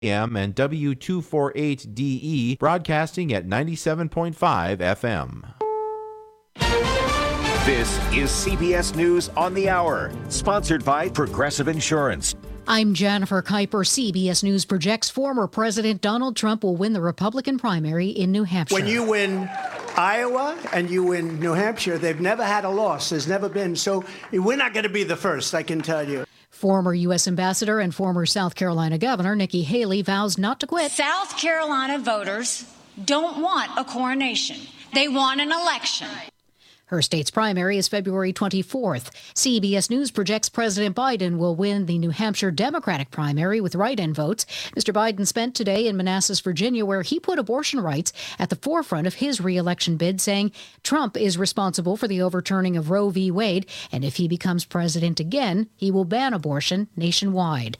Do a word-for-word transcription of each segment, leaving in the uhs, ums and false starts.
M and W two forty-eight D E, broadcasting at ninety-seven point five F M. This is C B S News on the Hour, sponsored by Progressive Insurance. I'm Jennifer Kuiper. C B S News projects former President Donald Trump will win the Republican primary in New Hampshire. When you win Iowa and you win New Hampshire, they've never had a loss. There's never been. So we're not going to be the first, I can tell you. Former U S Ambassador and former South Carolina Governor Nikki Haley vows not to quit. South Carolina voters don't want a coronation. They want an election. Her state's primary is February twenty-fourth. C B S News projects President Biden will win the New Hampshire Democratic primary with write-in votes. Mister Biden spent today in Manassas, Virginia, where he put abortion rights at the forefront of his re-election bid, saying Trump is responsible for the overturning of Roe v. Wade, and if he becomes president again, he will ban abortion nationwide.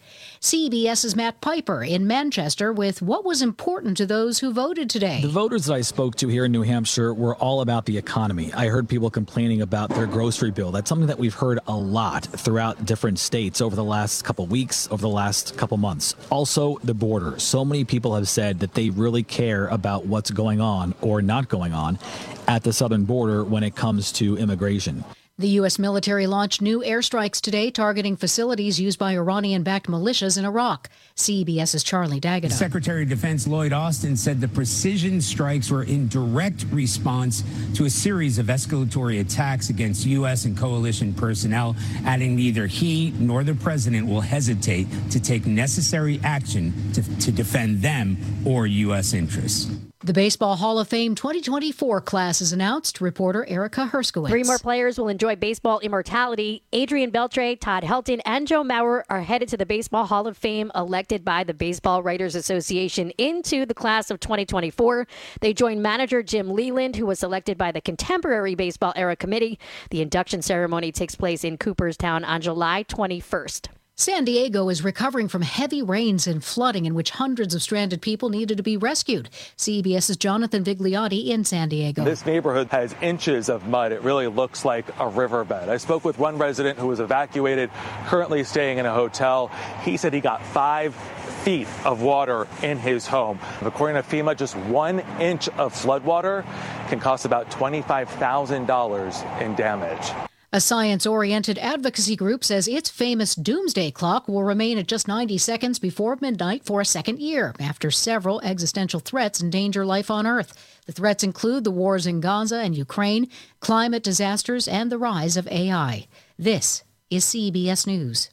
CBS's Matt Piper in Manchester with what was important to those who voted today. The voters that I spoke to here in New Hampshire were all about the economy. I heard people complaining about their grocery bill. That's something that we've heard a lot throughout different states over the last couple weeks, over the last couple months. Also, the border. So many people have said that they really care about what's going on or not going on at the southern border when it comes to immigration. The U S military launched new airstrikes today targeting facilities used by Iranian-backed militias in Iraq. CBS's Charlie D'Agata. Secretary of Defense Lloyd Austin said the precision strikes were in direct response to a series of escalatory attacks against U S and coalition personnel, adding neither he nor the president will hesitate to take necessary action to, to defend them or U S interests. The Baseball Hall of Fame twenty twenty-four class is announced. Reporter Erica Herskowitz. Three more players will enjoy baseball immortality. Adrian Beltre, Todd Helton, and Joe Mauer are headed to the Baseball Hall of Fame, elected by the Baseball Writers Association into the class of twenty twenty-four. They join manager Jim Leland, who was selected by the Contemporary Baseball Era Committee. The induction ceremony takes place in Cooperstown on July twenty-first. San Diego is recovering from heavy rains and flooding in which hundreds of stranded people needed to be rescued. CBS's Jonathan Vigliotti in San Diego. This neighborhood has inches of mud. It really looks like a riverbed. I spoke with one resident who was evacuated, currently staying in a hotel. He said he got five feet of water in his home. According to FEMA, just one inch of floodwater can cost about twenty-five thousand dollars in damage. A science-oriented advocacy group says its famous doomsday clock will remain at just ninety seconds before midnight for a second year after several existential threats endanger life on Earth. The threats include the wars in Gaza and Ukraine, climate disasters, and the rise of A I. This is C B S News.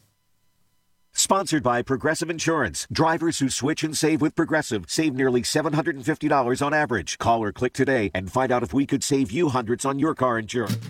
Sponsored by Progressive Insurance. Drivers who switch and save with Progressive save nearly seven hundred fifty dollars on average. Call or click today and find out if we could save you hundreds on your car insurance.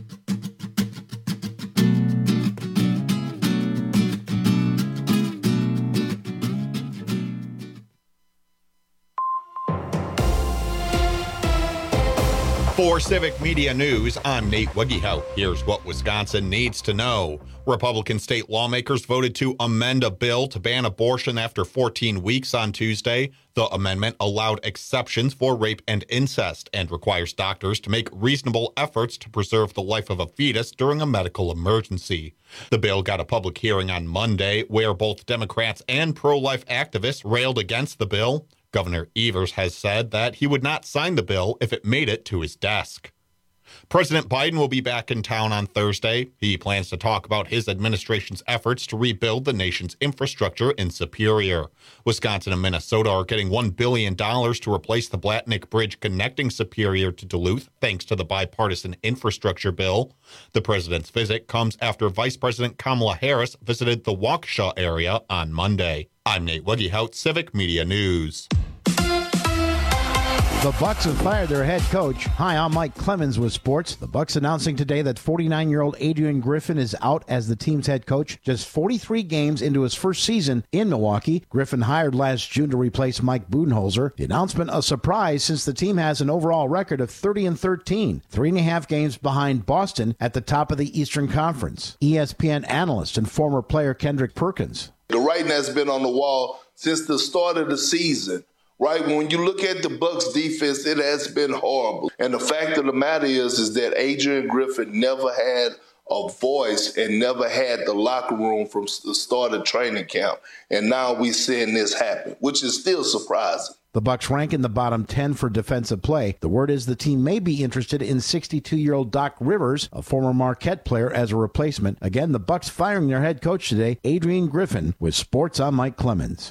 For Civic Media News, I'm Nate Wegehout. Here's what Wisconsin needs to know. Republican state lawmakers voted to amend a bill to ban abortion after fourteen weeks on Tuesday. The amendment allowed exceptions for rape and incest and requires doctors to make reasonable efforts to preserve the life of a fetus during a medical emergency. The bill got a public hearing on Monday, where both Democrats and pro-life activists railed against the bill. Governor Evers has said that he would not sign the bill if it made it to his desk. President Biden will be back in town on Thursday. He plans to talk about his administration's efforts to rebuild the nation's infrastructure in Superior. Wisconsin and Minnesota are getting one billion dollars to replace the Blatnick Bridge connecting Superior to Duluth, thanks to the bipartisan infrastructure bill. The president's visit comes after Vice President Kamala Harris visited the Waukesha area on Monday. I'm Nate Wegehout, Civic Media News. The Bucs have fired their head coach. Hi, I'm Mike Clemens with sports. The Bucs announcing today that forty-nine-year-old Adrian Griffin is out as the team's head coach just forty-three games into his first season in Milwaukee. Griffin hired last June to replace Mike Budenholzer. The announcement a surprise since the team has an overall record of thirty and thirteen, three and a half games behind Boston at the top of the Eastern Conference. E S P N analyst and former player Kendrick Perkins. The writing has been on the wall since the start of the season. Right, when you look at the Bucs defense, it has been horrible. And the fact of the matter is, is that Adrian Griffin never had a voice and never had the locker room from the start of training camp. And now we're seeing this happen, which is still surprising. The Bucs rank in the bottom ten for defensive play. The word is the team may be interested in sixty-two-year-old Doc Rivers, a former Marquette player, as a replacement. Again, the Bucs firing their head coach today, Adrian Griffin, with Sports. I'm Mike Clemens.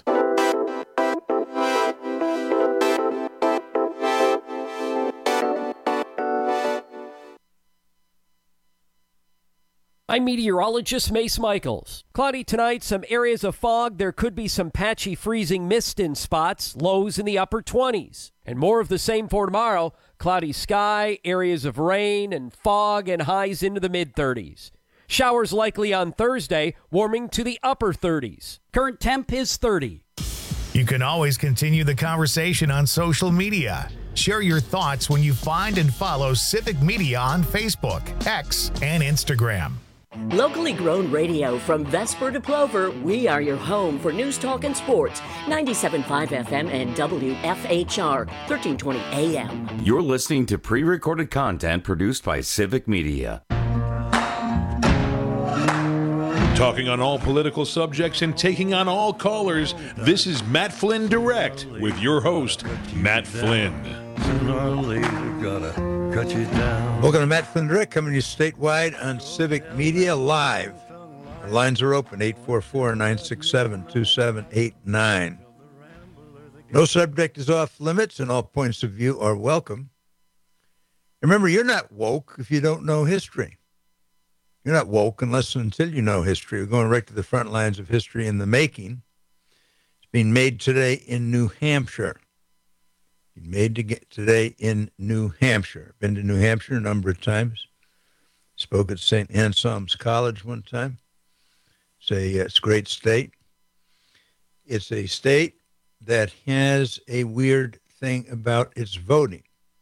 I'm meteorologist Mace Michaels. Cloudy tonight, some areas of fog. There could be some patchy freezing mist in spots, lows in the upper twenties. And more of the same for tomorrow. Cloudy sky, areas of rain and fog, and highs into the mid-thirties. Showers likely on Thursday, warming to the upper thirties. Current temp is thirty. You can always continue the conversation on social media. Share your thoughts when you find and follow Civic Media on Facebook, X, and Instagram. Locally grown radio from Vesper to Plover, we are your home for news, talk, and sports. ninety-seven point five F M and W F H R, thirteen twenty A M. You're listening to pre-recorded content produced by Civic Media. Talking on all political subjects and taking on all callers, this is Matt Flynn Direct with your host, Matt Flynn. Sooner or later, gotta cut you down. Welcome to Matt Flynn Direct, coming to you statewide on Civic Media Live. The lines are open, eight four four, nine six seven, two seven eight nine. No subject is off limits, and all points of view are welcome. Remember, you're not woke if you don't know history. You're not woke unless and until you know history. We're going right to the front lines of history in the making. It's being made today in New Hampshire. Being made to get today in New Hampshire. Been to New Hampshire a number of times. Spoke at Saint Anselm's College one time. It's a, it's a great state. It's a state that has a weird thing about its voting.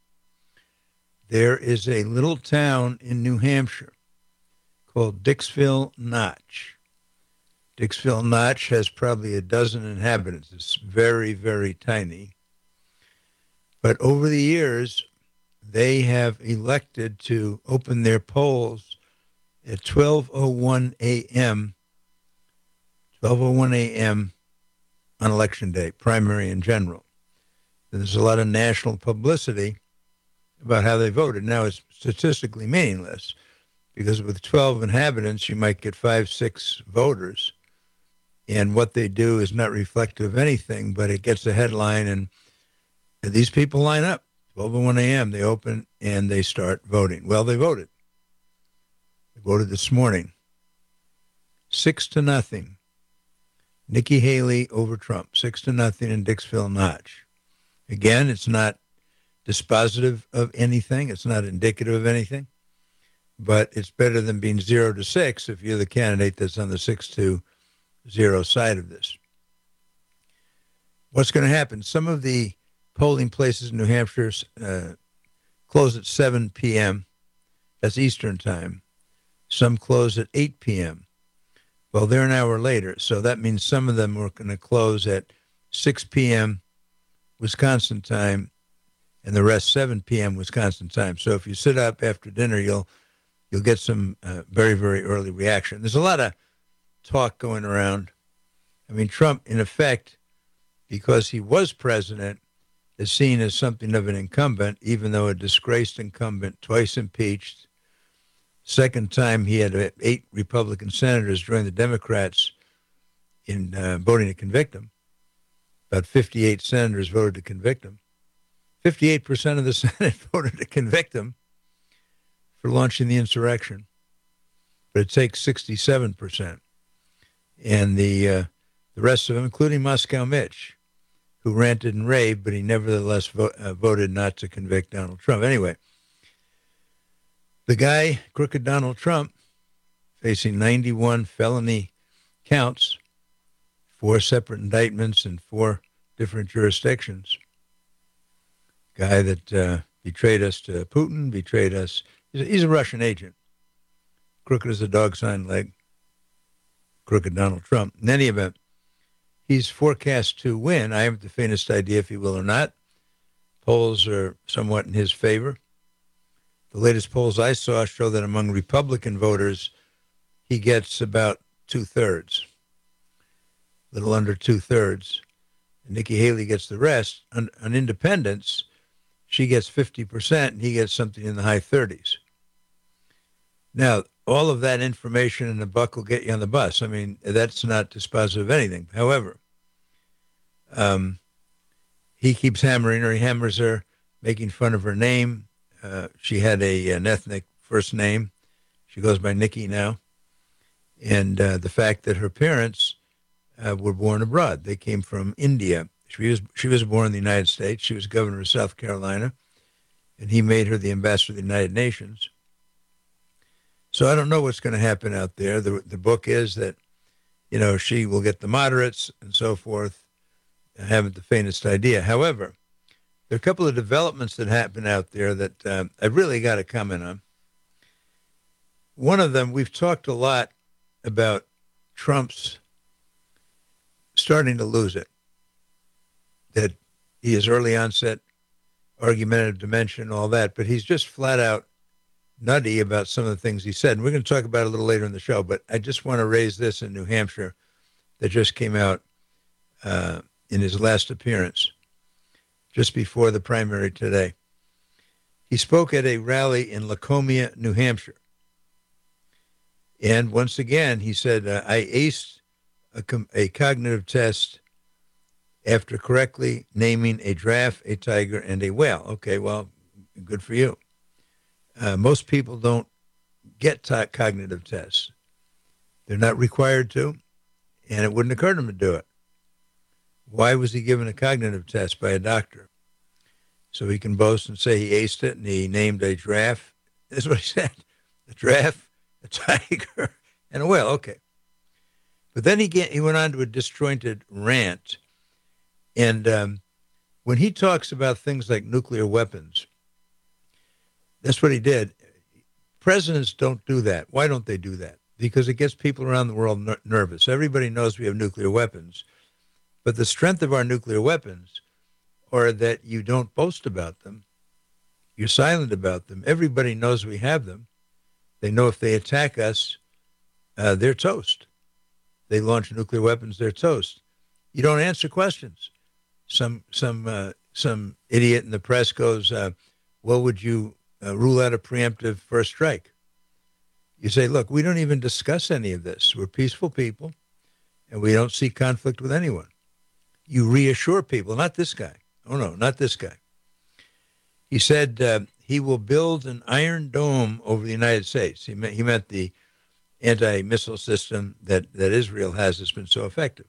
There is a little town in New Hampshire called Dixville Notch. Dixville Notch has probably a dozen inhabitants. It's very, very tiny. But over the years, they have elected to open their polls at twelve oh one a.m., twelve oh one a.m. on Election Day, primary and general. And there's a lot of national publicity about how they voted. Now, it's statistically meaningless, because with twelve inhabitants, you might get five, six voters. And what they do is not reflective of anything, but it gets a headline, and, and these people line up. twelve oh one a.m., they open, and they start voting. Well, they voted. They voted this morning. Six to nothing. Nikki Haley over Trump. Six to nothing in Dixville Notch. Again, it's not dispositive of anything. It's not indicative of anything. But it's better than being zero to six if you're the candidate that's on the six to zero side of this. What's going to happen? Some of the polling places in New Hampshire uh, close at seven p.m. That's Eastern time. Some close at eight p.m. Well, they're an hour later, so that means some of them are going to close at six p.m. Wisconsin time, and the rest seven p.m. Wisconsin time. So if you sit up after dinner, you'll you'll get some uh, very, very early reaction. There's a lot of talk going around. I mean, Trump, in effect, because he was president, is seen as something of an incumbent, even though a disgraced incumbent, twice impeached. Second time, he had eight Republican senators join the Democrats in uh, voting to convict him. About fifty-eight senators voted to convict him. fifty-eight percent of the Senate voted to convict him for launching the insurrection. But it takes sixty-seven percent. And the uh, the rest of them, including Moscow Mitch, who ranted and raved, but he nevertheless vo- uh, voted not to convict Donald Trump. Anyway, the guy, crooked Donald Trump, facing ninety-one felony counts, four separate indictments in four different jurisdictions. Guy that uh, betrayed us to Putin, betrayed us. He's a, he's a Russian agent. Crooked as a dog's hind leg. Crooked Donald Trump. In any event, he's forecast to win. I haven't the faintest idea if he will or not. Polls are somewhat in his favor. The latest polls I saw show that among Republican voters, he gets about two-thirds, a little under two-thirds. And Nikki Haley gets the rest. On, on independents, she gets fifty percent, and he gets something in the high thirties. Now, all of that information in the buck will get you on the bus. I mean, that's not dispositive of anything. However, um, he keeps hammering her. He hammers her, making fun of her name. Uh, she had a, an ethnic first name. She goes by Nikki now. And uh, the fact that her parents uh, were born abroad. They came from India. She was, she was born in the United States. She was governor of South Carolina. And he made her the ambassador of the United Nations. So I don't know what's going to happen out there. The, the book is that, you know, she will get the moderates and so forth. I haven't the faintest idea. However, there are a couple of developments that happen out there that um, I've really got to comment on. One of them, we've talked a lot about Trump's starting to lose it, that he has early onset argumentative dementia and all that, but he's just flat out nutty about some of the things he said. And we're going to talk about it a little later in the show, but I just want to raise this in New Hampshire that just came out uh, in his last appearance, just before the primary today. He spoke at a rally in Lacomia, New Hampshire. And once again, he said, uh, I aced a, com- a cognitive test after correctly naming a giraffe, a tiger, and a whale. Okay, well, good for you. Uh, most people don't get t- cognitive tests. They're not required to, and it wouldn't occur to them to do it. Why was he given a cognitive test by a doctor? So he can boast and say he aced it and he named a giraffe. That's what he said. A giraffe, a tiger, and a whale. Okay. But then he, get, he went on to a disjointed rant. And um, when he talks about things like nuclear weapons, that's what he did. Presidents don't do that. Why don't they do that? Because it gets people around the world ner- nervous. Everybody knows we have nuclear weapons. But the strength of our nuclear weapons are that you don't boast about them. You're silent about them. Everybody knows we have them. They know if they attack us, uh, they're toast. They launch nuclear weapons, they're toast. You don't answer questions. Some some uh, some idiot in the press goes, uh, well, would you uh, rule out a preemptive first strike? You say, look, we don't even discuss any of this. We're peaceful people, and we don't see conflict with anyone. You reassure people, not this guy. Oh, no, not this guy. He said uh, he will build an iron dome over the United States. He meant, he meant the anti-missile system that, that Israel has that's been so effective.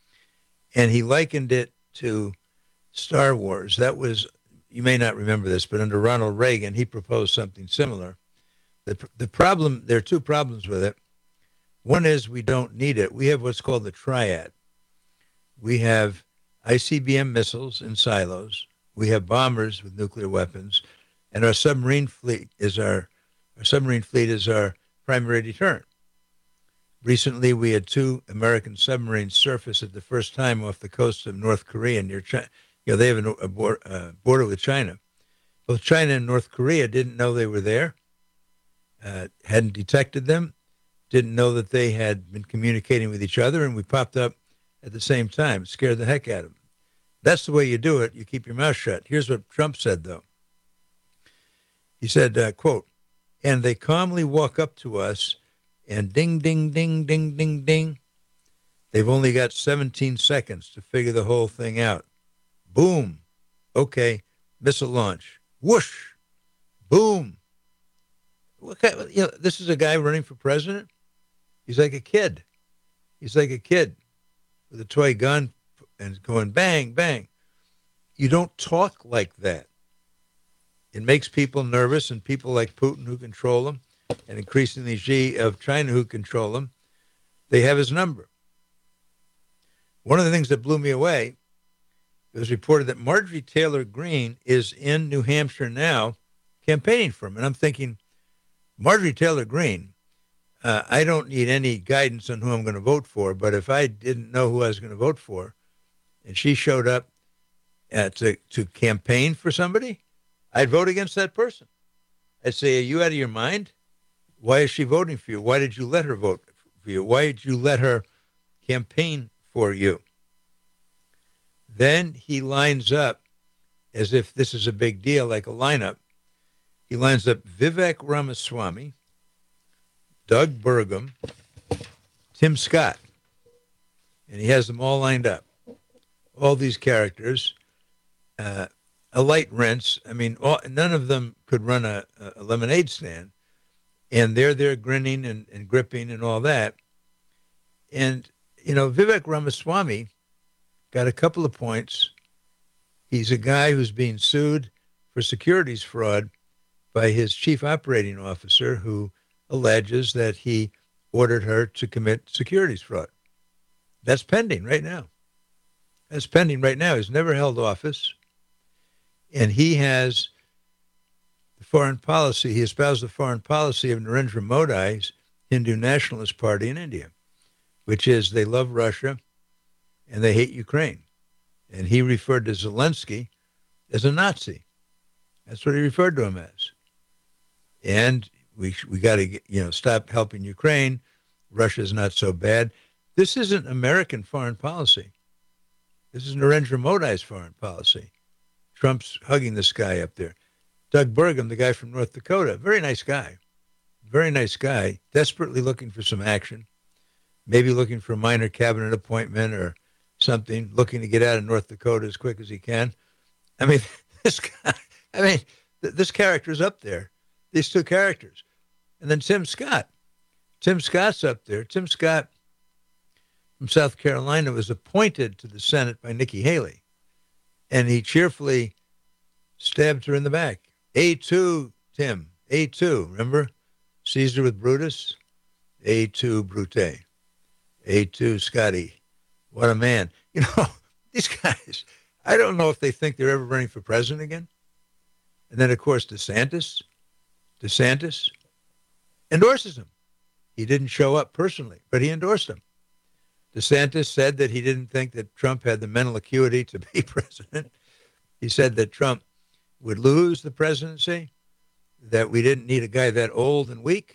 And he likened it to Star Wars. That was, you may not remember this, but under Ronald Reagan, he proposed something similar. The, the problem, there are two problems with it. One is we don't need it. We have what's called the triad. We have I C B M missiles in silos. We have bombers with nuclear weapons, and our submarine fleet is our, our submarine fleet is our primary deterrent. Recently, we had two American submarines surface at the first time off the coast of North Korea near China. You know, they have a, a border, uh, border with China. Both China and North Korea didn't know they were there, uh, hadn't detected them, didn't know that they had been communicating with each other, and we popped up at the same time. It scared the heck out of them. That's the way you do it. You keep your mouth shut. Here's what Trump said, though. He said, uh, quote, and they calmly walk up to us and ding, ding, ding, ding, ding, ding. They've only got seventeen seconds to figure the whole thing out. Boom. Okay. Missile launch. Whoosh. Boom. What kind, you know, this is a guy running for president. He's like a kid. He's like a kid with a toy gun and going bang, bang. You don't talk like that. It makes people nervous, and people like Putin who control them, and increasingly Xi of China who control them, they have his number. One of the things that blew me away, it was reported that Marjorie Taylor Greene is in New Hampshire now campaigning for him. And I'm thinking, Marjorie Taylor Greene, uh, I don't need any guidance on who I'm going to vote for, but if I didn't know who I was going to vote for, and she showed up uh, to, to campaign for somebody, I'd vote against that person. I'd say, are you out of your mind? Why is she voting for you? Why did you let her vote for you? Why did you let her campaign for you? Then he lines up, as if this is a big deal, like a lineup. He lines up Vivek Ramaswamy, Doug Burgum, Tim Scott. And he has them all lined up. All these characters, uh, a light rinse. I mean, all, none of them could run a, a lemonade stand. And they're there grinning and, and gripping and all that. And, you know, Vivek Ramaswamy got a couple of points. He's a guy who's being sued for securities fraud by his chief operating officer, who alleges that he ordered her to commit securities fraud. That's pending right now. That's pending right now. He's never held office. And he has the foreign policy. He espoused the foreign policy of Narendra Modi's Hindu Nationalist Party in India, which is they love Russia and they hate Ukraine. And he referred to Zelensky as a Nazi. That's what he referred to him as. And we we got to you know stop helping Ukraine. Russia's not so bad. This isn't American foreign policy. This is Narendra Modi's foreign policy. Trump's hugging this guy up there. Doug Burgum, the guy from North Dakota, very nice guy. Very nice guy, desperately looking for some action, maybe looking for a minor cabinet appointment or something, looking to get out of North Dakota as quick as he can. I mean, this guy, I mean, th- this character's up there, these two characters. And then Tim Scott. Tim Scott's up there. Tim Scott from South Carolina was appointed to the Senate by Nikki Haley. And he cheerfully stabbed her in the back. A two, Tim, A two, remember? Caesar with Brutus, A two, Brute. A two, Scotty. What a man. You know, these guys, I don't know if they think they're ever running for president again. And then, of course, DeSantis, DeSantis endorses him. He didn't show up personally, but he endorsed him. DeSantis said that he didn't think that Trump had the mental acuity to be president. He said that Trump would lose the presidency, that we didn't need a guy that old and weak.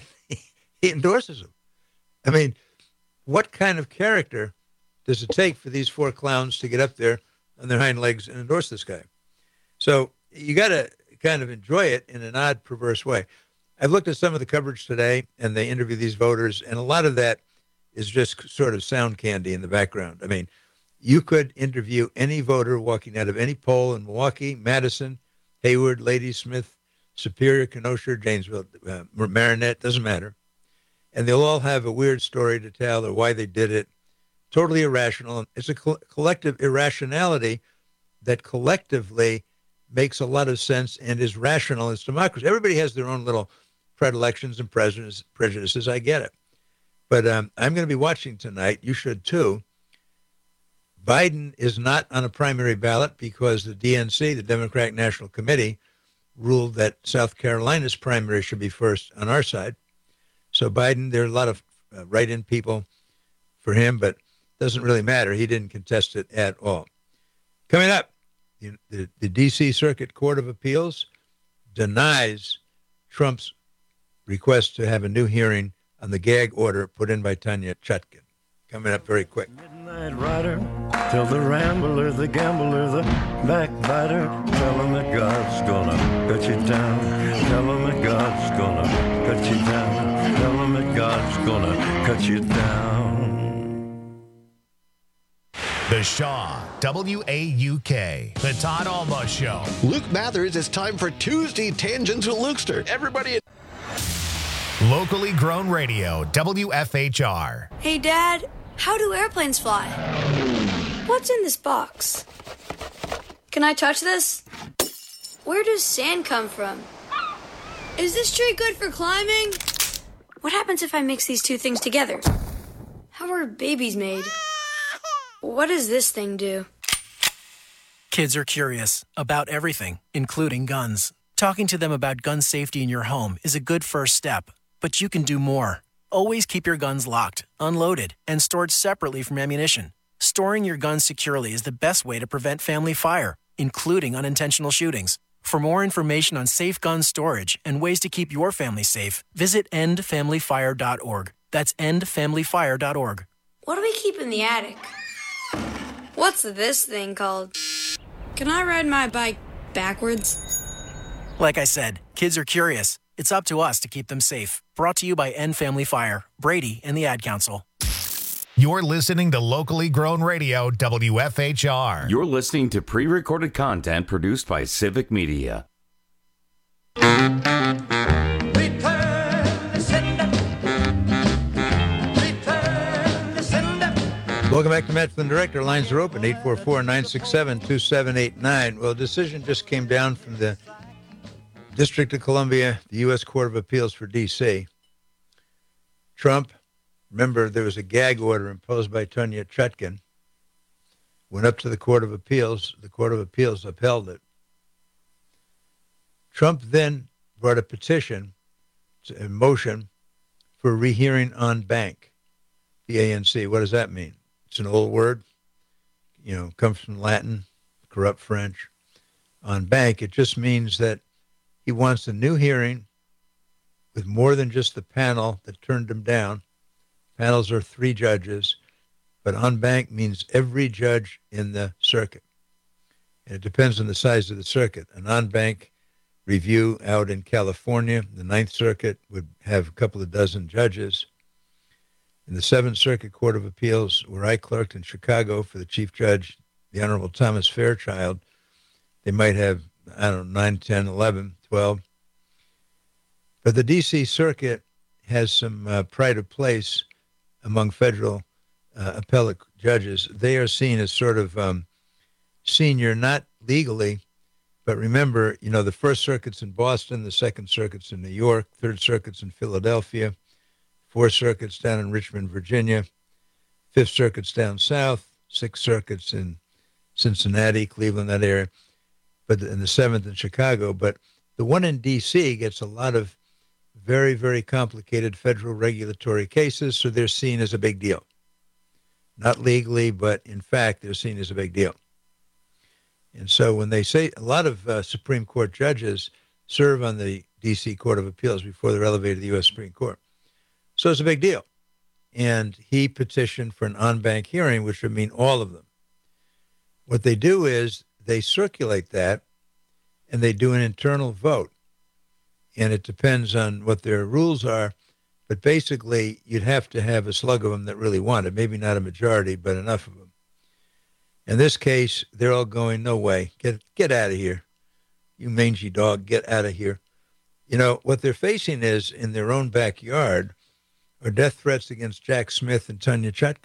He endorses him. I mean, what kind of character does it take for these four clowns to get up there on their hind legs and endorse this guy? So you got to kind of enjoy it in an odd, perverse way. I've looked at some of the coverage today, and they interview these voters, and a lot of that is just sort of sound candy in the background. I mean, you could interview any voter walking out of any poll in Milwaukee, Madison, Hayward, Ladysmith, Superior, Kenosha, Janesville, uh, Marinette, doesn't matter. And they'll all have a weird story to tell or why they did it. Totally irrational. It's a co- collective irrationality that collectively makes a lot of sense and is rational. It's democracy. Everybody has their own little predilections and prejudices. prejudices. I get it. But um, I'm going to be watching tonight. You should too. Biden is not on a primary ballot because the D N C, the Democratic National Committee, ruled that South Carolina's primary should be first on our side. So Biden, there are a lot of uh, write-in people for him, but it doesn't really matter. He didn't contest it at all. Coming up, the, the, the D C Circuit Court of Appeals denies Trump's request to have a new hearing on the gag order put in by Tanya Chutkan. Coming up very quick. Midnight rider, tell the rambler, the gambler, the backbiter, tell him that God's gonna cut you down. Tell him that God's gonna cut you down. Tell him that God's gonna cut you down. The Shaw, W A U K, The Todd Alma Show. Luke Mathers, it's time for Tuesday Tangents with Lukester. Everybody. Locally grown radio, W F H R. Hey, Dad, how do airplanes fly? What's in this box? Can I touch this? Where does sand come from? Is this tree good for climbing? What happens if I mix these two things together? How are babies made? What does this thing do? Kids are curious about everything, including guns. Talking to them about gun safety in your home is a good first step, but you can do more. Always keep your guns locked, unloaded, and stored separately from ammunition. Storing your guns securely is the best way to prevent family fire, including unintentional shootings. For more information on safe gun storage and ways to keep your family safe, visit end family fire dot org. That's end family fire dot org. What do we keep in the attic? What's this thing called? Can I ride my bike backwards? Like I said, kids are curious. It's up to us to keep them safe. Brought to you by End Family Fire, Brady, and the Ad Council. You're listening to locally grown radio, W F H R. You're listening to pre-recorded content produced by Civic Media. Welcome back to Matt Flynn Direct. Our lines are open, eight four four, nine six seven, two seven eight nine. Well, a decision just came down from the District of Columbia, the U S Court of Appeals for D C. Trump, remember, there was a gag order imposed by Tanya Chutkan. Went up to the Court of Appeals. The Court of Appeals upheld it. Trump then brought a petition, a motion, for a rehearing en banc, the A N C. What does that mean? It's an old word, you know, comes from Latin, corrupt French. En banc, it just means that he wants a new hearing with more than just the panel that turned him down. Panels are three judges, but en banc means every judge in the circuit. And it depends on the size of the circuit. An en banc review out in California, the Ninth Circuit, would have a couple of dozen judges. In the Seventh Circuit Court of Appeals, where I clerked in Chicago for the Chief Judge, the Honorable Thomas Fairchild, they might have, I don't know, nine, ten, eleven, twelve. But the D C Circuit has some uh, pride of place among federal uh, appellate judges. They are seen as sort of um, senior, not legally, but remember, you know, the First Circuit's in Boston, the Second Circuit's in New York, Third Circuit's in Philadelphia, Fourth Circuit's down in Richmond, Virginia, Fifth Circuit's down south, Sixth Circuit's in Cincinnati, Cleveland, that area, but in the Seventh in Chicago. But the one in D C gets a lot of very, very complicated federal regulatory cases, so they're seen as a big deal. Not legally, but in fact, they're seen as a big deal. And so when they say, a lot of uh, Supreme Court judges serve on the D C Court of Appeals before they're elevated to the U S Supreme Court. So it's a big deal. And he petitioned for an en banc hearing, which would mean all of them. What they do is they circulate that and they do an internal vote. And it depends on what their rules are. But basically, you'd have to have a slug of them that really want it. Maybe not a majority, but enough of them. In this case, they're all going, no way. Get, get out of here. You mangy dog, get out of here. You know, what they're facing is, in their own backyard, are death threats against Jack Smith and Tanya Chutkan.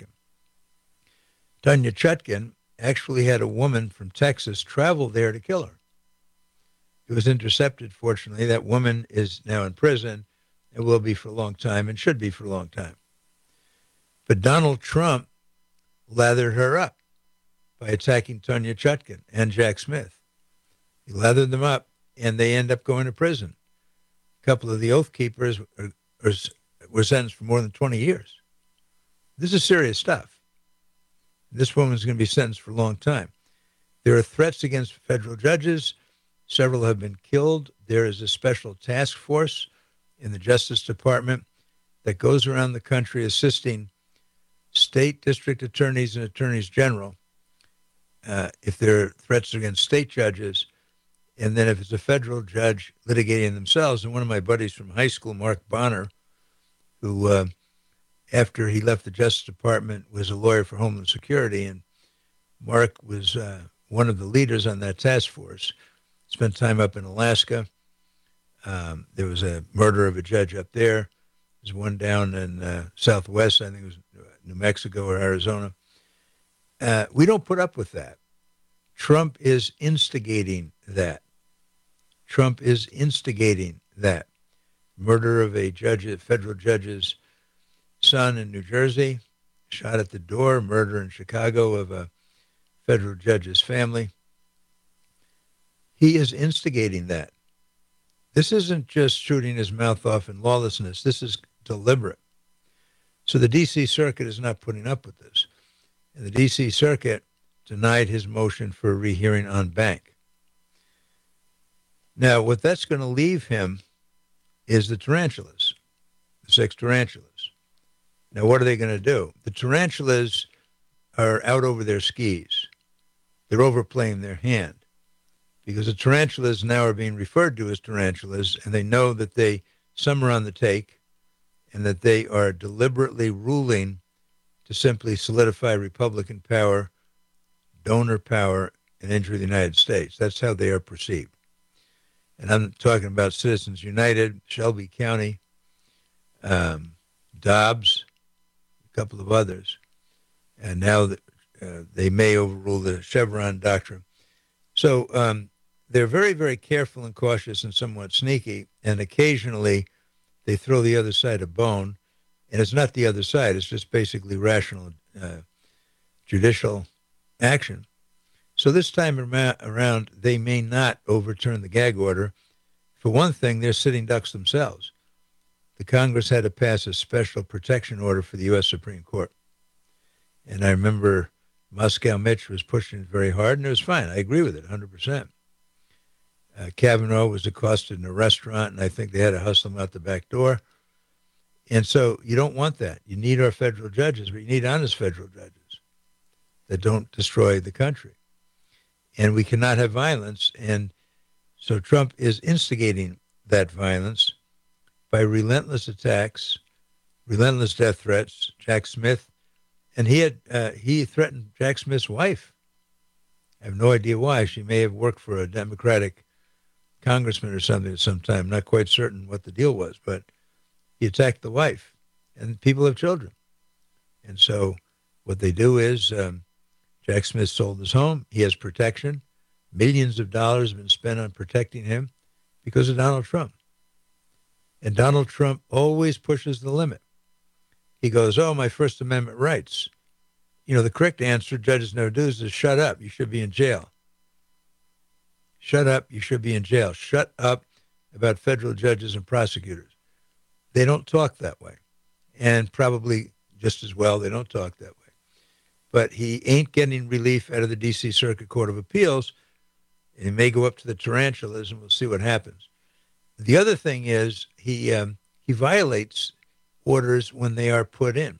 Tanya Chutkan actually had a woman from Texas travel there to kill her. It was intercepted, fortunately. That woman is now in prison and will be for a long time and should be for a long time. But Donald Trump lathered her up by attacking Tanya Chutkan and Jack Smith. He lathered them up, and they end up going to prison. A couple of the Oath Keepers are, are were sentenced for more than twenty years. This is serious stuff. This woman's going to be sentenced for a long time. There are threats against federal judges. Several have been killed. There is a special task force in the Justice Department that goes around the country assisting state district attorneys and attorneys general uh, if there are threats against state judges. And then if it's a federal judge litigating themselves, and one of my buddies from high school, Mark Bonner, who, uh, after he left the Justice Department, was a lawyer for Homeland Security. And Mark was uh, one of the leaders on that task force. Spent time up in Alaska. Um, there was a murder of a judge up there. There's one down in uh, Southwest, I think it was New Mexico or Arizona. Uh, we don't put up with that. Trump is instigating that. Trump is instigating that. Murder of a judge, a federal judge's son in New Jersey, shot at the door. Murder in Chicago of a federal judge's family. He is instigating that. This isn't just shooting his mouth off in lawlessness. This is deliberate. So the D C Circuit is not putting up with this. And the D C Circuit denied his motion for a rehearing en banc. Now, what that's going to leave him is the tarantulas, the six tarantulas. Now, what are they going to do? The tarantulas are out over their skis. They're overplaying their hand because the tarantulas now are being referred to as tarantulas, and they know that they, some are on the take, and that they are deliberately ruling to simply solidify Republican power, donor power, and injure the United States. That's how they are perceived. And I'm talking about Citizens United, Shelby County, um, Dobbs, a couple of others. And now that, uh, they may overrule the Chevron doctrine. So um, they're very, very careful and cautious and somewhat sneaky. And occasionally they throw the other side a bone. And it's not the other side. It's just basically rational uh, judicial action. So this time around, they may not overturn the gag order. For one thing, they're sitting ducks themselves. The Congress had to pass a special protection order for the U S Supreme Court. And I remember Moscow Mitch was pushing it very hard, and it was fine. I agree with it one hundred percent. Uh, Kavanaugh was accosted in a restaurant, and I think they had to hustle him out the back door. And so you don't want that. You need our federal judges, but you need honest federal judges that don't destroy the country. And we cannot have violence. And so Trump is instigating that violence by relentless attacks, relentless death threats. Jack Smith, and he had uh, he threatened Jack Smith's wife. I have no idea why. She may have worked for a Democratic congressman or something at some time. Not quite certain what the deal was, but he attacked the wife. And people have children. And so what they do is um, Jack Smith sold his home. He has protection. Millions of dollars have been spent on protecting him because of Donald Trump. And Donald Trump always pushes the limit. He goes, oh, my First Amendment rights. You know, the correct answer judges never do is shut up. You should be in jail. Shut up. You should be in jail. Shut up about federal judges and prosecutors. They don't talk that way. And probably just as well, they don't talk that way. But he ain't getting relief out of the D C Circuit Court of Appeals. And he may go up to the tarantulas, and we'll see what happens. The other thing is he um, he violates orders when they are put in.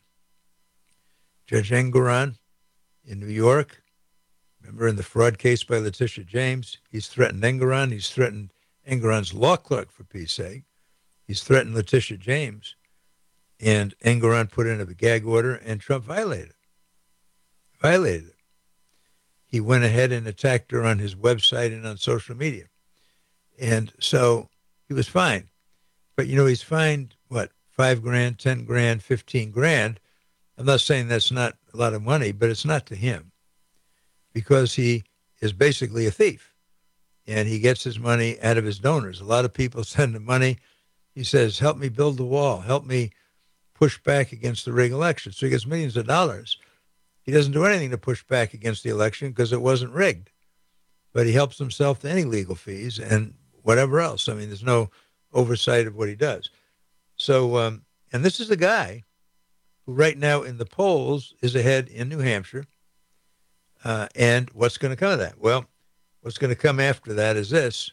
Judge Engoron in New York, remember in the fraud case by Letitia James, he's threatened Engoron. He's threatened Engoron's law clerk, for peace sake. He's threatened Letitia James. And Engoron put in a gag order, and Trump violated it. Violated it. He went ahead and attacked her on his website and on social media. And so he was fined. But, you know, he's fined, what, five grand, ten grand, fifteen grand. I'm not saying that's not a lot of money, but it's not to him because he is basically a thief. And he gets his money out of his donors. A lot of people send him money. He says, help me build the wall. Help me push back against the rigged election. So he gets millions of dollars. He doesn't do anything to push back against the election because it wasn't rigged. But he helps himself to any legal fees and whatever else. I mean, there's no oversight of what he does. So, um, and this is a guy who right now in the polls is ahead in New Hampshire. Uh, and what's going to come of that? Well, what's going to come after that is this.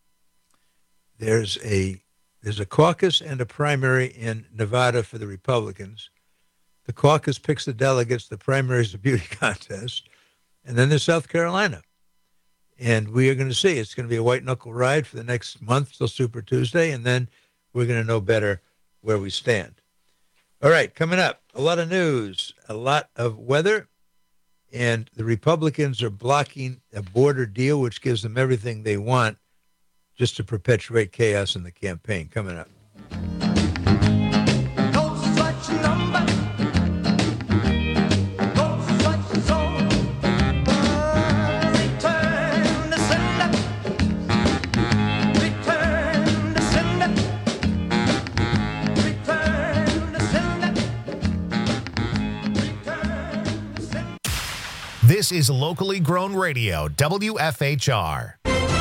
There's a there's a caucus and a primary in Nevada for the Republicans. The caucus picks the delegates, the primary is the beauty contest, and then there's South Carolina. And we are going to see. It's going to be a white-knuckle ride for the next month till Super Tuesday, and then we're going to know better where we stand. All right, coming up, a lot of news, a lot of weather, and the Republicans are blocking a border deal, which gives them everything they want just to perpetuate chaos in the campaign. Coming up. This is locally grown radio, W F H R.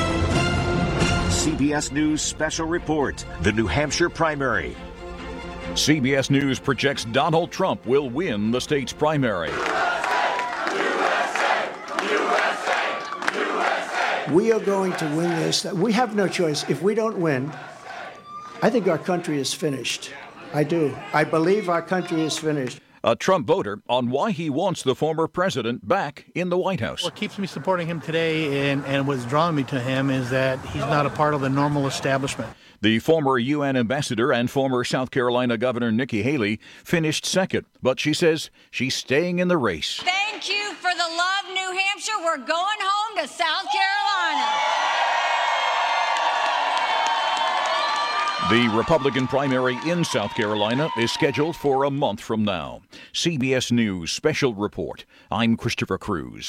C B S News Special Report, the New Hampshire primary. C B S News projects Donald Trump will win the state's primary. U S A, U S A, U S A, We are going to win this. We have no choice. If we don't win, I think our country is finished. I do. I believe our country is finished. A Trump voter on why he wants the former president back in the White House. What keeps me supporting him today and, and what's drawn me to him is that he's not a part of the normal establishment. The former U N ambassador and former South Carolina Governor Nikki Haley finished second, but she says she's staying in the race. Thank you for the love, New Hampshire. We're going home to South Carolina. The Republican primary in South Carolina is scheduled for a month from now. C B S News Special Report. I'm Christopher Cruz.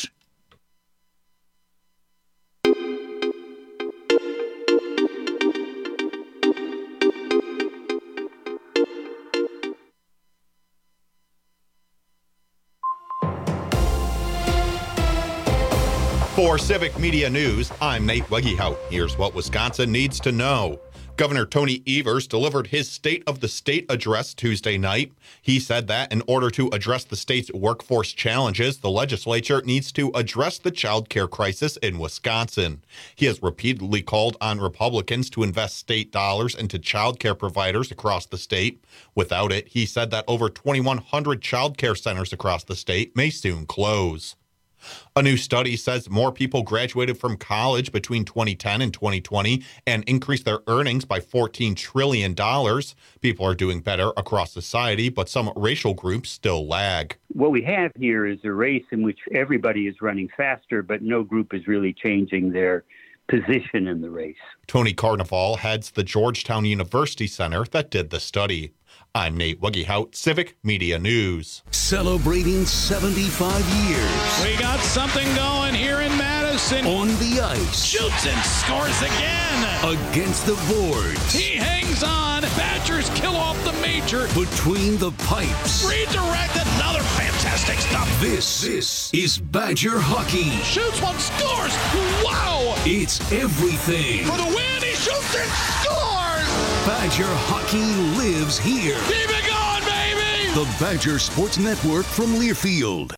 For Civic Media News, I'm Nate Wegehout. Here's what Wisconsin needs to know. Governor Tony Evers delivered his State of the State address Tuesday night. He said that in order to address the state's workforce challenges, the legislature needs to address the child care crisis in Wisconsin. He has repeatedly called on Republicans to invest state dollars into child care providers across the state. Without it, he said that over twenty-one hundred child care centers across the state may soon close. A new study says more people graduated from college between twenty ten and twenty twenty and increased their earnings by fourteen trillion dollars. People are doing better across society, but some racial groups still lag. What we have here is a race in which everybody is running faster, but no group is really changing their position in the race. Tony Carnival heads the Georgetown University Center that did the study. I'm Nate Wegehout, Civic Media News. Celebrating seventy-five years. We got something going here in Madison. On the ice. Shoots and scores again. Against the boards. He hangs on. Badgers kill off the major. Between the pipes. Redirect, another fantastic stop. This, this is Badger hockey. Shoots one, scores. Wow. It's everything. For the win, he shoots and scores. Badger hockey lives here. Keep it going, baby! The Badger Sports Network from Learfield.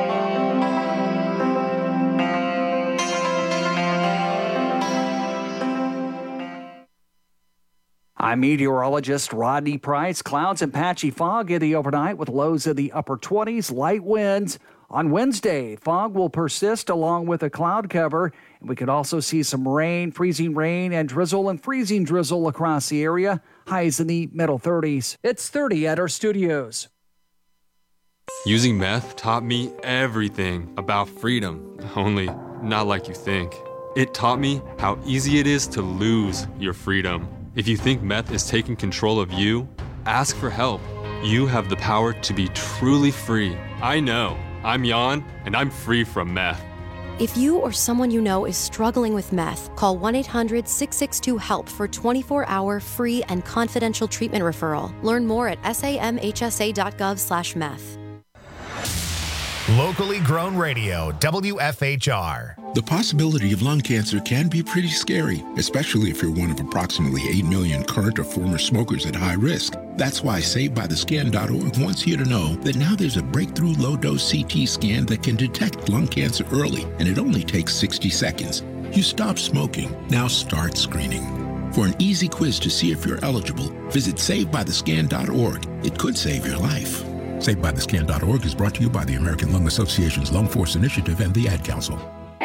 I'm meteorologist Rodney Price. Clouds and patchy fog in the overnight with lows in the upper twenties, light winds. On Wednesday, fog will persist along with a cloud cover, and we could also see some rain, freezing rain, and drizzle and freezing drizzle across the area. Highs in the middle thirties. It's thirty at our studios. Using meth taught me everything about freedom, only not like you think. It taught me how easy it is to lose your freedom. If you think meth is taking control of you, ask for help. You have the power to be truly free. I know. I'm Jan, and I'm free from meth. If you or someone you know is struggling with meth, call one eight hundred six six two HELP for twenty-four hour free and confidential treatment referral. Learn more at samhsa.gov slash meth. Locally grown radio, W F H R. The possibility of lung cancer can be pretty scary, especially if you're one of approximately eight million current or former smokers at high risk. That's why Saved By The Scan dot org wants you to know that now there's a breakthrough low-dose C T scan that can detect lung cancer early, and it only takes sixty seconds. You stop smoking, now start screening. For an easy quiz to see if you're eligible, visit Saved By The Scan dot org. It could save your life. Saved By The Scan dot org is brought to you by the American Lung Association's Lung Force Initiative and the Ad Council.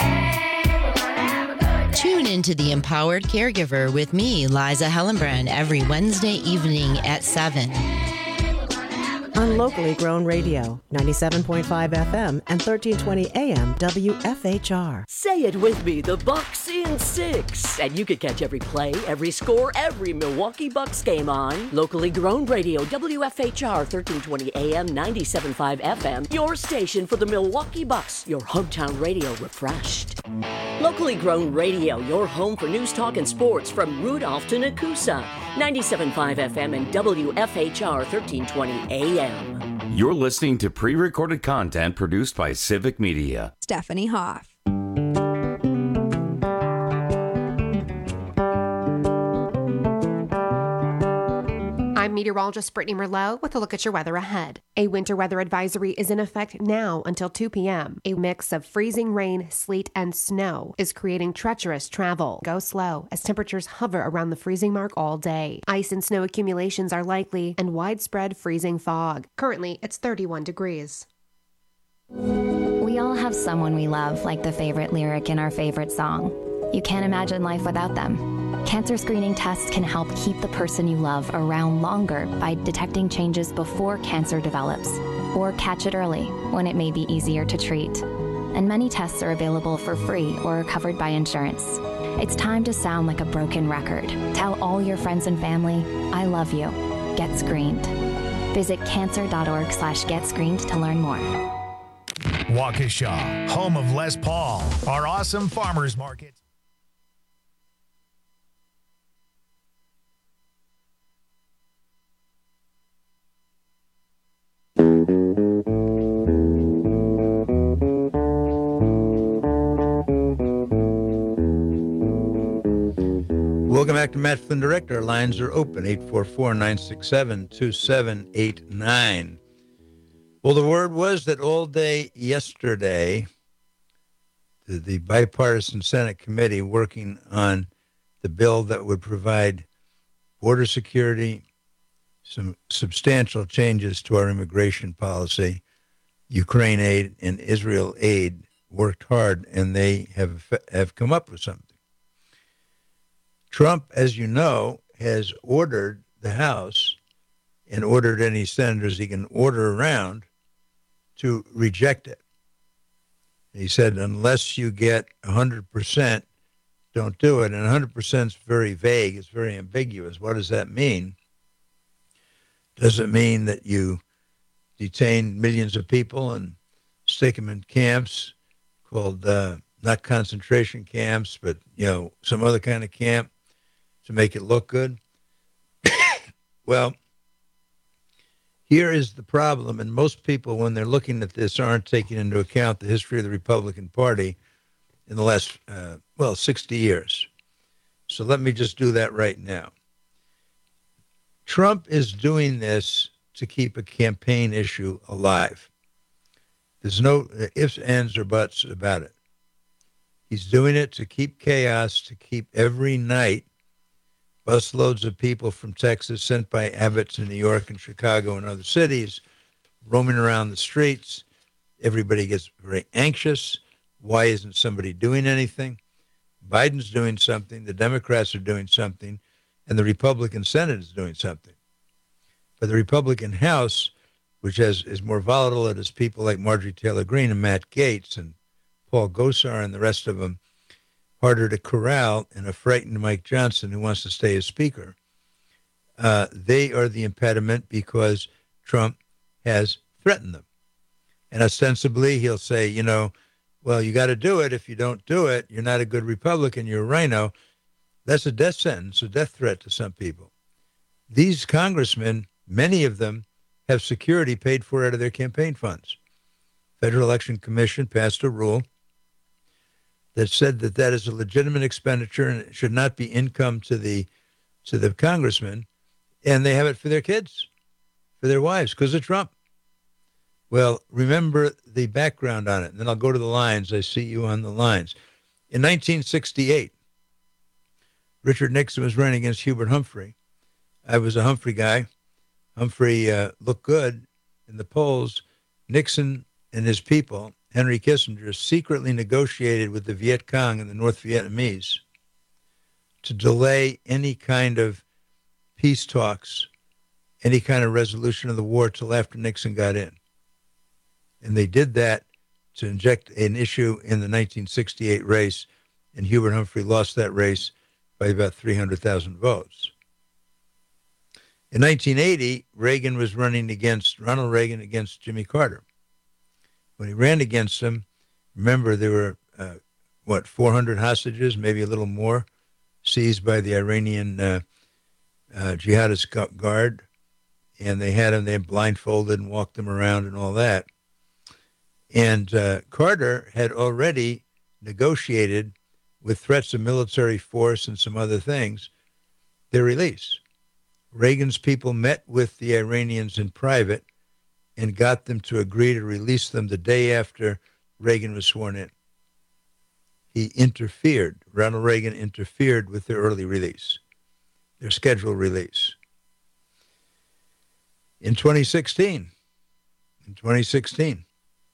Tune into The Empowered Caregiver with me, Liza Hellenbrand, every Wednesday evening at seven. On locally grown radio, ninety-seven point five F M and thirteen twenty A M W F H R. Say it with me, the Bucks in six. And you can catch every play, every score, every Milwaukee Bucks game on locally grown radio, W F H R, thirteen twenty A M, ninety-seven point five F M. Your station for the Milwaukee Bucks, your hometown radio refreshed. Locally grown radio, your home for news, talk, and sports from Rudolph to Nakusa, ninety-seven point five F M and W F H R, thirteen twenty A M. You're listening to pre-recorded content produced by Civic Media. Stephanie Hoff. I'm meteorologist Brittany Merlot with a look at your weather ahead. A winter weather advisory is in effect now until two p.m. A mix of freezing rain, sleet, and snow is creating treacherous travel. Go slow as temperatures hover around the freezing mark all day. Ice and snow accumulations are likely and widespread freezing fog. Currently, it's thirty-one degrees. We all have someone we love, like the favorite lyric in our favorite song. You can't imagine life without them. Cancer screening tests can help keep the person you love around longer by detecting changes before cancer develops, or catch it early when it may be easier to treat. And many tests are available for free or are covered by insurance. It's time to sound like a broken record. Tell all your friends and family, I love you. Get screened. Visit cancer.org slash get screened to learn more. Waukesha, home of Les Paul, our awesome farmers market. Welcome back to Matt Flynn Direct. Our lines are open, eight four four, nine six seven, two seven eight nine. Well, the word was that all day yesterday, the, the bipartisan Senate committee working on the bill that would provide border security, some substantial changes to our immigration policy, Ukraine aid, and Israel aid, worked hard, and they have have come up with something. Trump, as you know, has ordered the House and ordered any senators he can order around to reject it. He said, unless you get one hundred percent, don't do it. And one hundred percent is very vague. It's very ambiguous. What does that mean? Does it mean that you detain millions of people and stick them in camps called, uh, not concentration camps, but, you know, some other kind of camp to make it look good? Well, here is the problem, and most people, when they're looking at this, aren't taking into account the history of the Republican Party in the last, uh, well, sixty years. So let me just do that right now. Trump is doing this to keep a campaign issue alive. There's no ifs, ands, or buts about it. He's doing it to keep chaos, to keep every night busloads of people from Texas sent by Abbott to New York and Chicago and other cities roaming around the streets. Everybody gets very anxious. Why isn't somebody doing anything? Biden's doing something. The Democrats are doing something. And the Republican Senate is doing something. But the Republican House, which has is more volatile, it has people like Marjorie Taylor Greene and Matt Gaetz and Paul Gosar and the rest of them, harder to corral, and a frightened Mike Johnson who wants to stay as Speaker. Uh, they are the impediment because Trump has threatened them. And ostensibly, he'll say, you know, well, you got to do it. If you don't do it, you're not a good Republican, you're a rhino. That's a death sentence, a death threat to some people. These congressmen, many of them, have security paid for out of their campaign funds. Federal Election Commission passed a rule that said that that is a legitimate expenditure and it should not be income to the to the congressman, and they have it for their kids, for their wives, because of Trump. Well, remember the background on it, and then I'll go to the lines. I see you on the lines. In nineteen sixty-eight, Richard Nixon was running against Hubert Humphrey. I was a Humphrey guy. Humphrey uh, looked good in the polls. Nixon and his people, Henry Kissinger, secretly negotiated with the Viet Cong and the North Vietnamese to delay any kind of peace talks, any kind of resolution of the war till after Nixon got in. And they did that to inject an issue in the nineteen sixty-eight race, and Hubert Humphrey lost that race by about three hundred thousand votes. In nineteen eighty, Reagan was running against, Ronald Reagan against Jimmy Carter. When he ran against him, remember there were, uh, what, four hundred hostages, maybe a little more, seized by the Iranian uh, uh, jihadist guard. And they had them, they had blindfolded and walked them around and all that. And uh, Carter had already negotiated with threats of military force and some other things, their release. Reagan's people met with the Iranians in private and got them to agree to release them the day after Reagan was sworn in. He interfered. Ronald Reagan interfered with their early release, their scheduled release. In twenty sixteen, in twenty sixteen,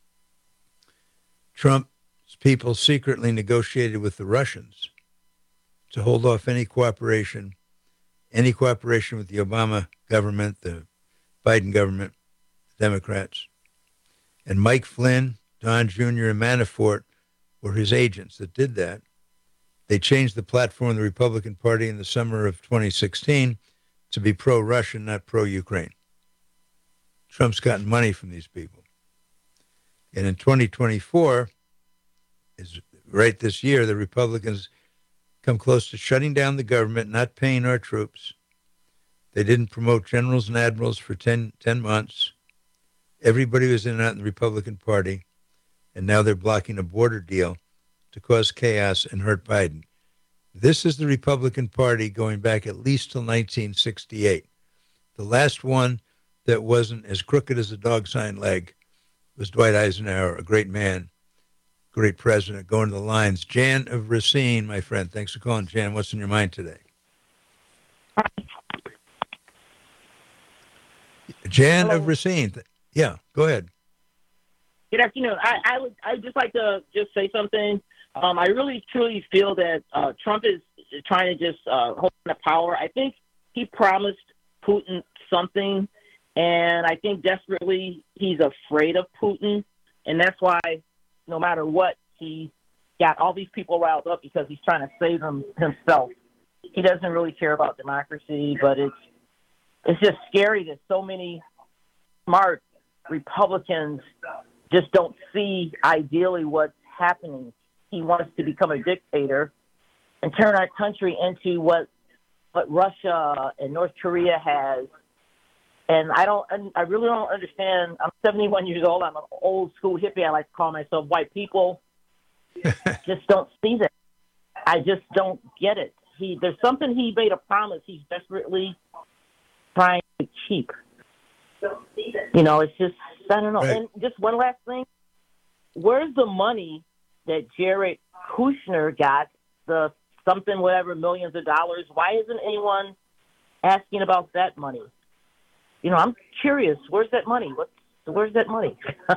Trump's people secretly negotiated with the Russians to hold off any cooperation, any cooperation with the Obama government, the Biden government, Democrats. And Mike Flynn, Don Junior, and Manafort were his agents that did that. They changed the platform of the Republican Party in the summer of twenty sixteen to be pro-Russian, not pro-Ukraine. Trump's gotten money from these people. And in twenty twenty-four, is right this year, the Republicans come close to shutting down the government, not paying our troops. They didn't promote generals and admirals for ten, ten months. Everybody was in and out in the Republican Party, and now they're blocking a border deal to cause chaos and hurt Biden. This is the Republican Party going back at least till nineteen sixty-eight. The last one that wasn't as crooked as a dog's hind leg was Dwight Eisenhower, a great man, great president, going to the lines. Jan of Racine, my friend. Thanks for calling, Jan. What's in your mind today? Jan Hello. of Racine. Yeah, go ahead. Good afternoon. I, I would I would just like to just say something. Um, I really truly feel that uh, Trump is trying to just uh, hold on to power. I think he promised Putin something, and I think desperately he's afraid of Putin, and that's why no matter what, he got all these people riled up because he's trying to save them himself. He doesn't really care about democracy, but it's it's just scary that so many smart Republicans just don't see ideally what's happening. He wants to become a dictator and turn our country into what what Russia and North Korea has. And I don't, I really don't understand. I'm seventy-one years old. I'm an old school hippie. I like to call myself. White people just don't see that. I just don't get it. He, there's something he made a promise he's desperately trying to keep. You know, it's just, I don't know. Right. And just one last thing. Where's the money that Jared Kushner got, the something, whatever, millions of dollars? Why isn't anyone asking about that money? You know, I'm curious. Where's that money? What's, where's that money?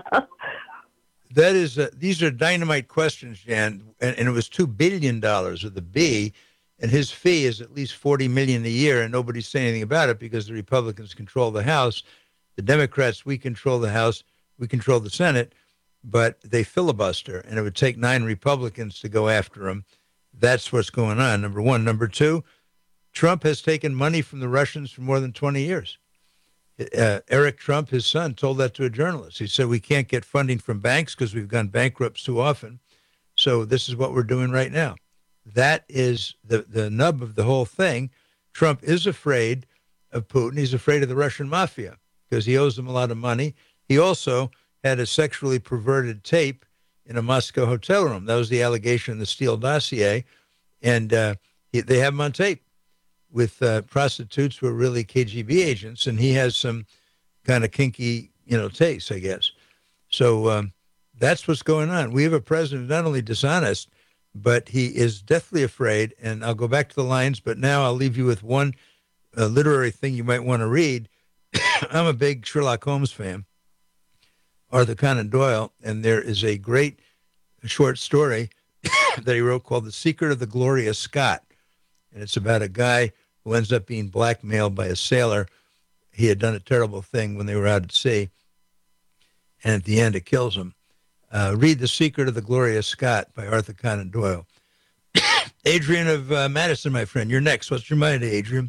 That is, uh, these are dynamite questions, Jan, and, and it was two billion dollars with the B, and his fee is at least forty million dollars a year, and nobody's saying anything about it because the Republicans control the House. The Democrats, we control the House, we control the Senate, but they filibuster, and it would take nine Republicans to go after him. That's what's going on, number one. Number two, Trump has taken money from the Russians for more than twenty years. Uh, Eric Trump, his son, told that to a journalist. He said, we can't get funding from banks because we've gone bankrupt too often. So this is what we're doing right now. That is the, the nub of the whole thing. Trump is afraid of Putin. He's afraid of the Russian mafia because he owes them a lot of money. He also had a sexually perverted tape in a Moscow hotel room. That was the allegation in the Steele dossier. And uh, he, they have him on tape with uh, prostitutes who are really K G B agents, and he has some kind of kinky, you know, taste, I guess. So um, that's what's going on. We have a president not only dishonest, but he is deathly afraid, and I'll go back to the lines, but now I'll leave you with one uh, literary thing you might want to read. I'm a big Sherlock Holmes fan, Arthur Conan Doyle, and there is a great short story that he wrote called The Secret of the Gloria Scott, and it's about a guy who ends up being blackmailed by a sailor. He had done a terrible thing when they were out at sea, and at the end it kills him. Uh, read The Secret of the Gloria Scott by Arthur Conan Doyle. Adrian of uh, Madison, my friend, you're next. What's your mind, Adrian?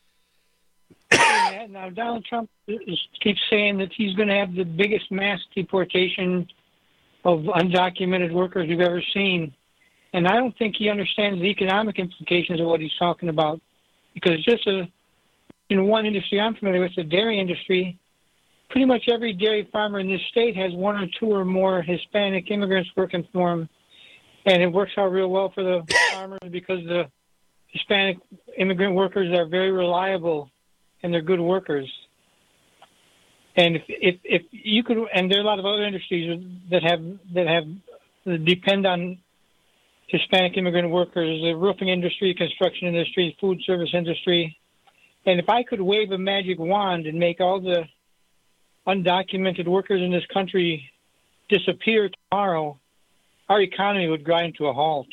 Yeah, now, Donald Trump is, keeps saying that he's going to have the biggest mass deportation of undocumented workers we've ever seen. And I don't think he understands the economic implications of what he's talking about. Because just a, in one industry I'm familiar with, the dairy industry, pretty much every dairy farmer in this state has one or two or more Hispanic immigrants working for him. And it works out real well for the farmers because the Hispanic immigrant workers are very reliable. and they're good workers. And if, if if you could, and there are a lot of other industries that have that have that depend on Hispanic immigrant workers, the roofing industry, construction industry, food service industry. And if I could wave a magic wand and make all the undocumented workers in this country disappear tomorrow, our economy would grind to a halt.